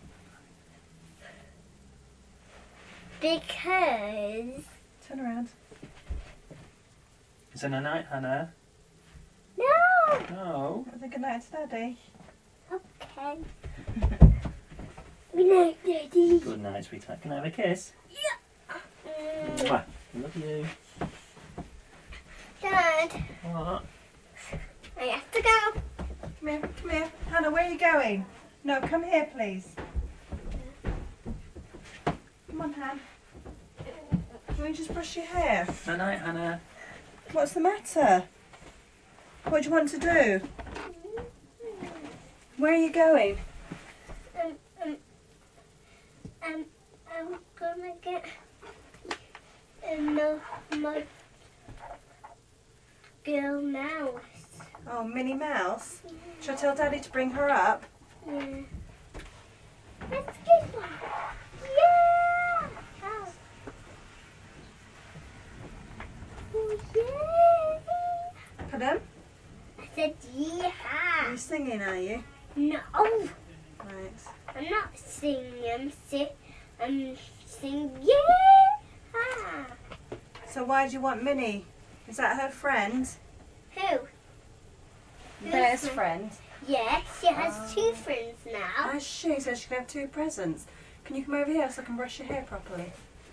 because
Turn around.
Is it a night, Hannah?
no.
No.
Have a good night to Daddy.
Okay. Good night, Daddy.
Good night, sweetheart. Can I have a kiss?
Mm,
Mwah. Love you.
Dad,
What?
I have to go.
Come here, come here. Hannah, where are you going? No, come here, please. Come on, Han. Can you just brush your hair?
Night, night, Hannah.
What's the matter? What do you want to do? Where are you going?
Um, um, um, I'm gonna get another my girl mouse.
Oh, Minnie Mouse. Shall I tell Daddy to bring her up?
Yeah. Let's get one. Yeah. Oh. Oh, yeah.
Pardon?
I said
Are
yeah.
you singing, are you?
No,
Right.
I'm not singing. I'm si- I'm singing yeah.
So why do you want Minnie? Is that her friend?
Who?
Bear's friend.
Yes, she has
Oh.
two friends now.
Has she? So she can have two presents. Can you come over here so I can brush your hair properly?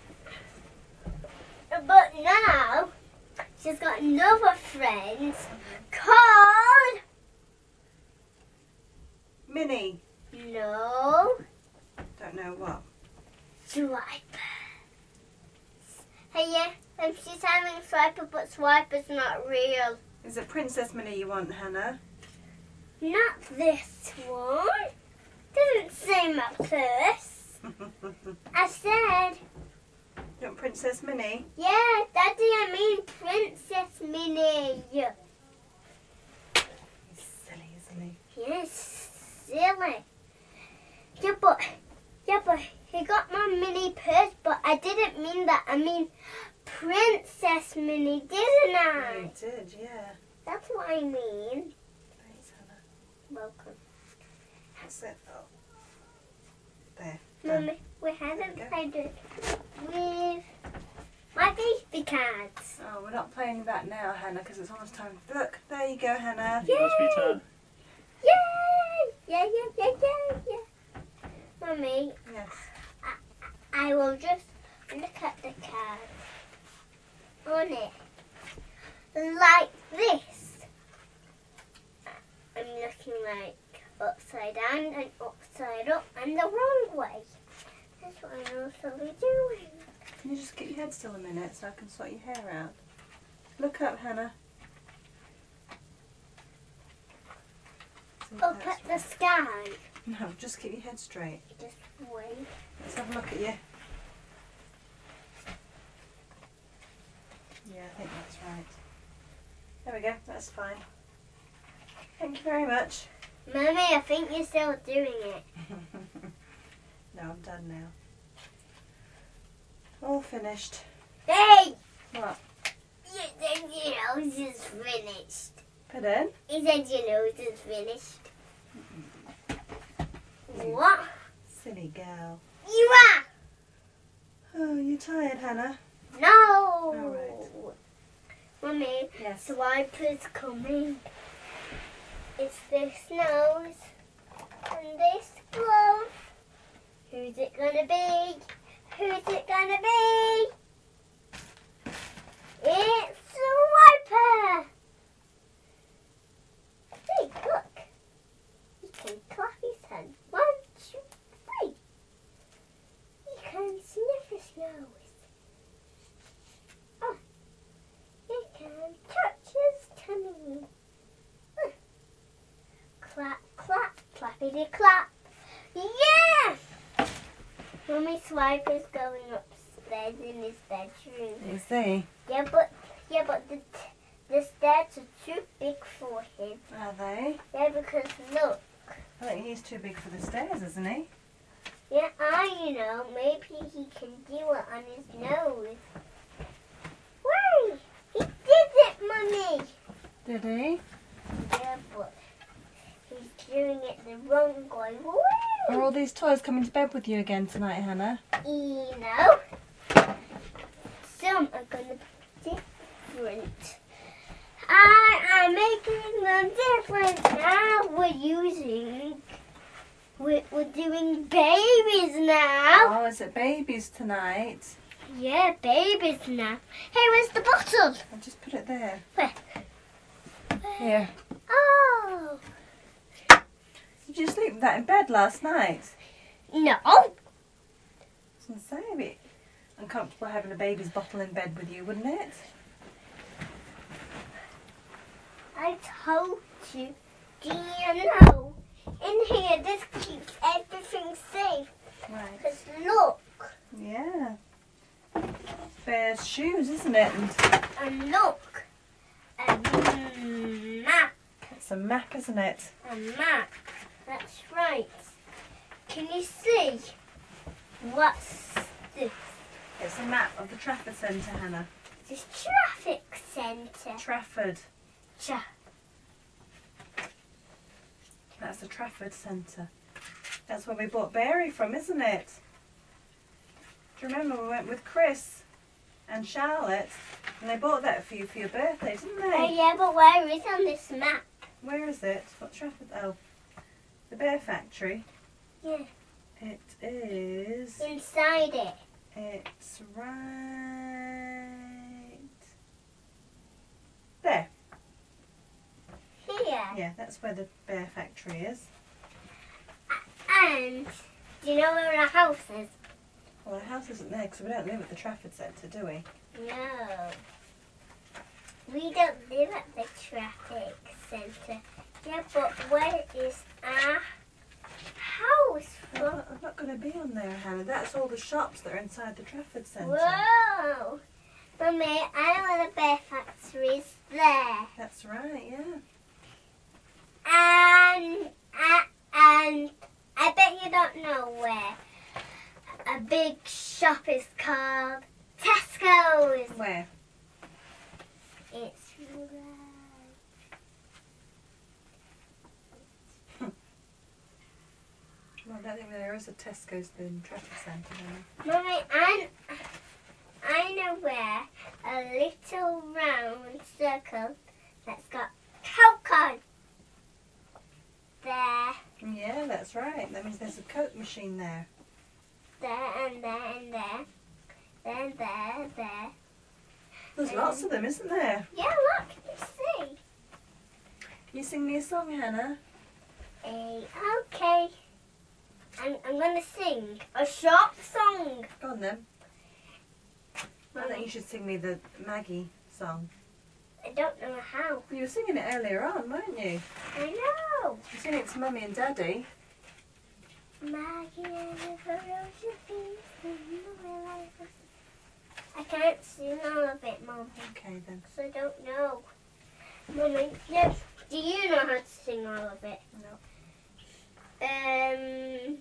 But now she's got another friend called
Minnie.
No
Don't know what.
Swiper. Hey, yeah, um, she's having Swiper, but Swiper's not real.
Is it Princess Minnie you want, Hannah?
Not this one. Doesn't say my purse. I said,
You want Princess Minnie?
yeah, Daddy, I mean Princess Minnie.
He's silly, isn't he?
Yes, silly. Yeah, but, yeah, but he got my mini purse, but I didn't mean that. I mean Princess Minnie, didn't I?
You did, yeah.
That's what I mean.
Thanks, Hannah.
Welcome.
That's it. Oh. There. Done.
Mummy, we haven't
There
played it with my baby cards.
Oh, we're not playing that now, Hannah, because it's almost time. Look, there you go, Hannah.
You got sweetheart?
Yay! Yeah, yeah, yeah, yeah, yeah. Mummy,
Yes.
I will just look at the cards on it like this. I'm looking like upside down and upside up and the wrong way. That's what I'm also doing.
Can you just get your head still a minute so I can sort your hair out? Look up, Hannah. See if
Up
that's
at the sky.
right. No, just keep your head straight.
Just wait.
Let's have a look at you. Yeah, I think that's right. There we go, that's fine. Thank you very much.
Mummy, I think you're still doing it.
No, I'm done now. All finished.
Hey!
What?
You said your nose is finished.
Pardon?
You said your nose is finished. What?
Silly girl.
You are!
Oh, you tired, Hannah?
No!
All right.
Mummy,
Yes.
Swiper's coming. It's this nose and this glove. Who's it gonna be? Who's it gonna be? It's Swiper! Hey, look. He can clap his hand. One, two, three. He can sniff his nose. Ready, clap. Yeah! Mummy Swipe is going upstairs in his bedroom.
You see?
Yeah, but yeah, but the the stairs are too big for him.
Are they?
Yeah, because look.
I think he's too big for the stairs, isn't he?
Yeah, I know. Maybe he can do it on his nose. Wait! He did it, Mummy!
Did he?
Yeah, but he's doing it the wrong way. Woo!
Are all these toys coming to bed with you again tonight, Hannah?
You know, some are going to be different. I am making them different now. We're using, we're, we're doing babies now.
Oh, is it babies tonight?
Yeah, babies now. Hey, where's the bottle?
I'll just put it there.
Where?
Here.
Oh.
Did you sleep with that in bed last night?
No.
I was going to say, it'd be uncomfortable having a baby's bottle in bed with you, wouldn't it?
I told you. Do you know? In here, this keeps everything safe.
Right.
Because look.
Yeah. Bear's shoes, isn't it? And
And look. A map.
it's a map, isn't it?
A map. That's right. Can you see? What's this?
It's a map of the Trafford Centre, Hannah.
This traffic centre.
Trafford.
Tra-
That's the Trafford Centre. That's where we bought Barry from, isn't it? Do you remember we went with Chris and Charlotte and they bought that for you for your birthday, didn't they?
Oh yeah, but where is it on this map?
Where is it? What Trafford? Oh, the Bear Factory.
Yeah.
It is.
Inside it.
It's right there.
Here.
Yeah, that's where the Bear Factory is.
And do you know where our house is?
Well, the house isn't there because we don't live at the Trafford Centre, do we?
No. We don't live at the traffic centre. Yeah, but where is our house
I'm
from?
not, I'm not going to be on there, Hannah. That's all the shops that are inside the Trafford Centre.
Whoa! Mummy, I know where the Bear Factory is there.
That's right, yeah.
And, uh, and I bet you don't know where a big shop is called Tesco's.
Where?
It's right.
Well, I don't think there is a Tesco's in Trafford Centre, Hannah.
Mummy, I, I know where a little round circle that's got Coke on. There,
Yeah, that's right. That means there's a Coke machine there.
there, and there, and there. Then there, there.
There's lots of them, isn't there?
Yeah, look, can you see?
Can you sing me a song, Hannah?
Hey, okay. I'm, I'm going to sing a short song.
Go on then. I think you should sing me the Maggie song.
I don't know how.
You were singing it earlier on, weren't you?
I know.
You sing it to Mummy and Daddy.
Maggie and the ferocious beast in the way life was. I can't sing all of it, Mum,
Okay then.
because I don't know. Mummy, yes, do you know how to sing all of it?
No.
Um,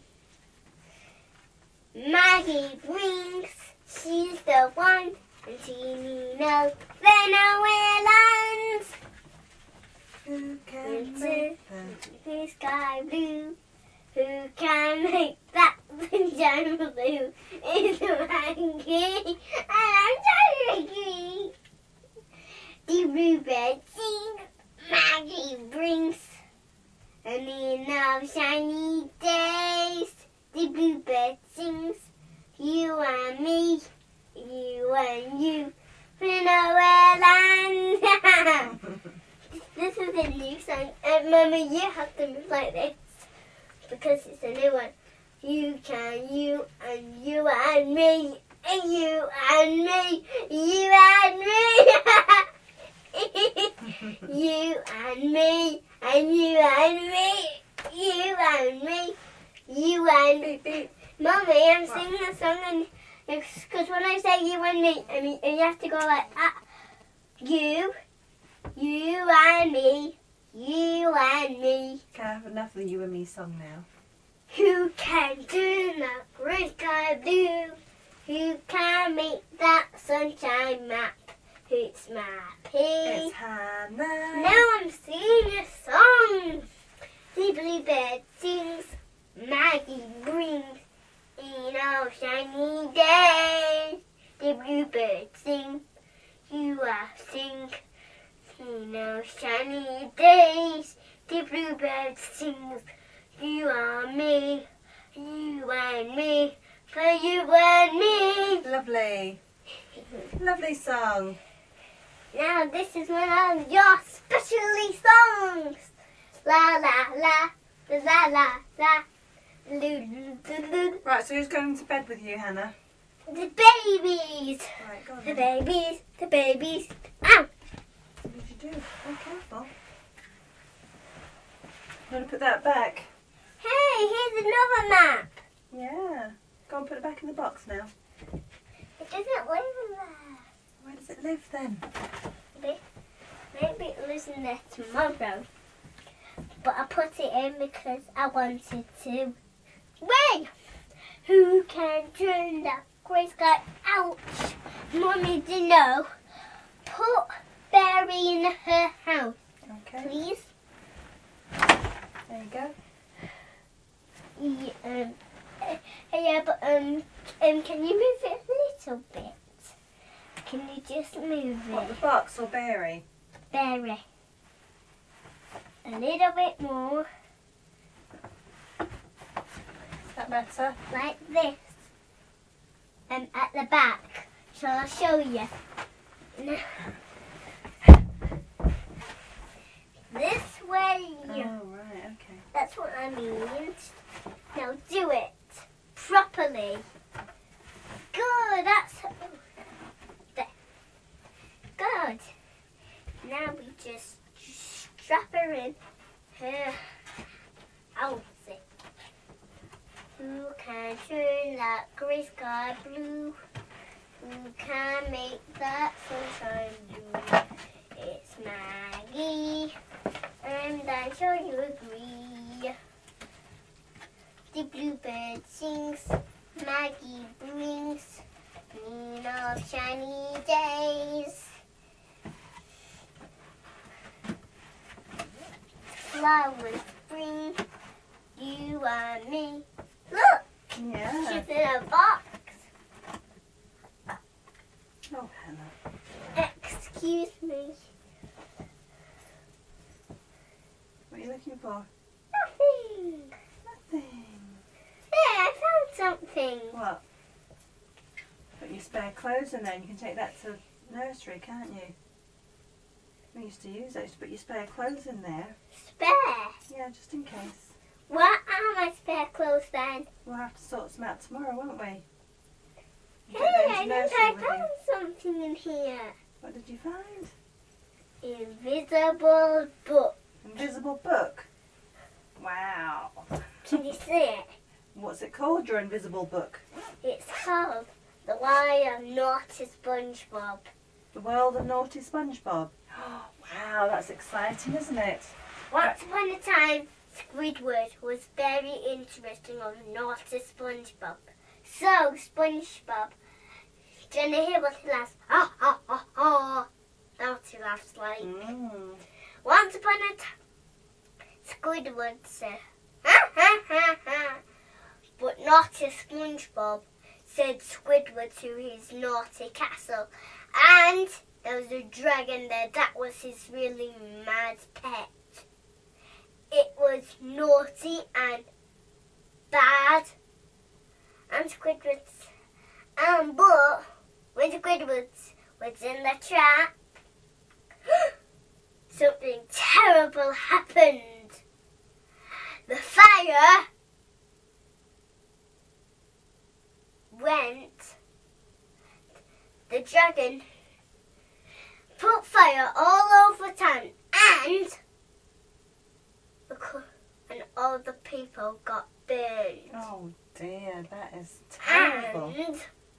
Maggie brings, she's the one, and she knows the nowhere lands.
Who can
It's
make
a
that?
blue sky blue. Who can make that sunshine blue? It's Maggie, and I'm so agree. The bluebird sings, Maggie brings, and in of shiny days, the bluebird sings, you and me, you and you, for nowhere land. This is a new song, and Mummy, you have to move like this because it's a new one. You can, you and you and me, and you and me, you and me. You and me, and you and me. You and me. You and
Beep, beep.
Mummy, I'm singing a song and because when I say you and me, I mean, and you have to go like that. You, you and me, you and me.
Can I have enough of the You and Me song now?
Who can do that gray sky blue? Who can make that sunshine map? It's Mappy.
It's Hannah.
Now I'm singing a song. The bluebird sings, Maggie brings, in all shiny days. The bluebird sings, you are sing, in all shiny days. The bluebird sings, you are me, you and me, for you and me.
Lovely. Lovely song.
Now this is one of your specialty songs. La la la, la la la, loo loo loo loo.
Right, so who's going to bed with you, Hannah?
The babies,
Right, go on
the
then.
babies, the babies. Ow!
What did you do? Oh, careful. I'm going to put that back.
Hey, here's another map.
Yeah. Go and put it back in the box now.
It doesn't live in there.
Where does it live then?
Maybe, maybe it lives in there tomorrow. But I put it in because I wanted to. Wait! Who can turn that grey sky? Ouch! Mummy, do you know? Put Berry in her house,
Okay.
please.
There you go.
Yeah, um, uh, yeah, but um, um, can you move it a little bit? Can you just move
What, the
it?
box or Berry?
Berry. A little bit more,
Is that better?
like this. And at the back. Shall I show you? This way.
Oh, right, okay.
That's what I mean. Now do it properly. Good. That's there. Good. Now we just strap her in her outfit. Who can turn that grey sky blue? Who can make that sunshine blue? It's Maggie, and I'm sure you agree. The bluebird sings, Maggie brings, green of shiny days. Flowers bring you and me. Look,
Yeah.
she's in a box.
Oh, Hannah.
Excuse me.
What are you looking for?
Nothing.
Nothing.
Yeah, I found something.
What? Put your spare clothes in there and you can take that to nursery, can't you? We used to use those to put your spare clothes in there.
Spare.
Yeah, just in case.
What are my spare clothes then?
We'll have to sort some out tomorrow, won't we?
Hey,
Take those
I
to
think
nursery
I
with you.
found something in here.
What did you find?
Invisible book.
Invisible book. Wow.
Can you see it?
What's it called, your invisible book?
It's called The Lie of Naughty SpongeBob.
The World of Naughty SpongeBob. Wow, that's exciting, isn't it?
Once upon a time, Squidward was very interested on naughty SpongeBob. So, SpongeBob, do you want to hear what he laughs? Ha ha ha ha. That's what he laughs like.
Mm.
Once upon a time, Squidward said, ha ha ha ha. But naughty SpongeBob said Squidward to his naughty castle. And there was a dragon there. That was his really mad pet. It was naughty and bad. And Squidward's, um, but when Squidward was in the trap, something terrible happened. The fire went. The dragon put fire all over town, and and all the people got burned.
Oh dear, that is terrible.
And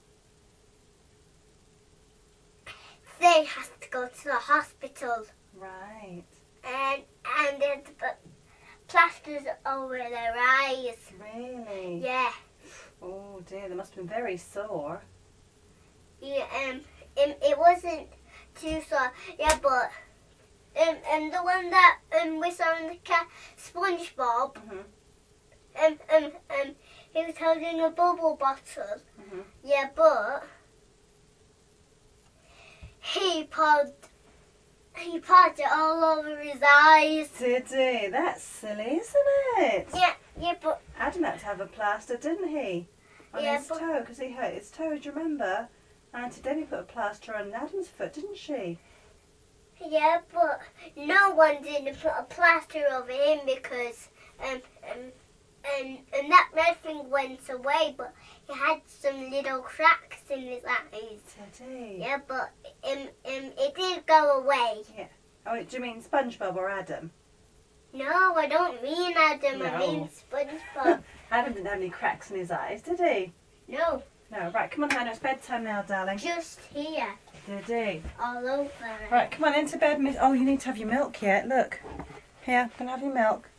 they have to go to the hospital.
Right.
And and there's the plasters over their eyes.
Really?
Yeah.
Oh dear, they must have been very sore.
Yeah, um, it, it wasn't too sore. Yeah, but um, and the one that um we saw in the cat, SpongeBob,
Mhm.
um, um, um, he was holding a bubble bottle.
Mhm.
Yeah, but he poured he poured it all over his eyes.
Did he? That's silly, isn't it?
Yeah, yeah, but
Adam had to have a plaster, didn't he? On
Yeah,
his
but-
toe, because he hurt his toe. Do you remember? Auntie Debbie put a plaster on Adam's foot, didn't she?
yeah, but no one didn't put a plaster over him because um um and and that red thing went away, but he had some little cracks in his eyes.
Did he?
Yeah, but um, um it did go away.
Oh, do you mean SpongeBob or Adam?
No, I don't mean Adam. I
No.
mean SpongeBob.
Adam didn't have any cracks in his eyes, did he?
No,
No. Right, come on, Hannah. It's bedtime now, darling.
just here,
Did he?
all over.
Right, come on into bed, Miss. Oh, you need to have your milk yet. Look. Here, can I have your milk?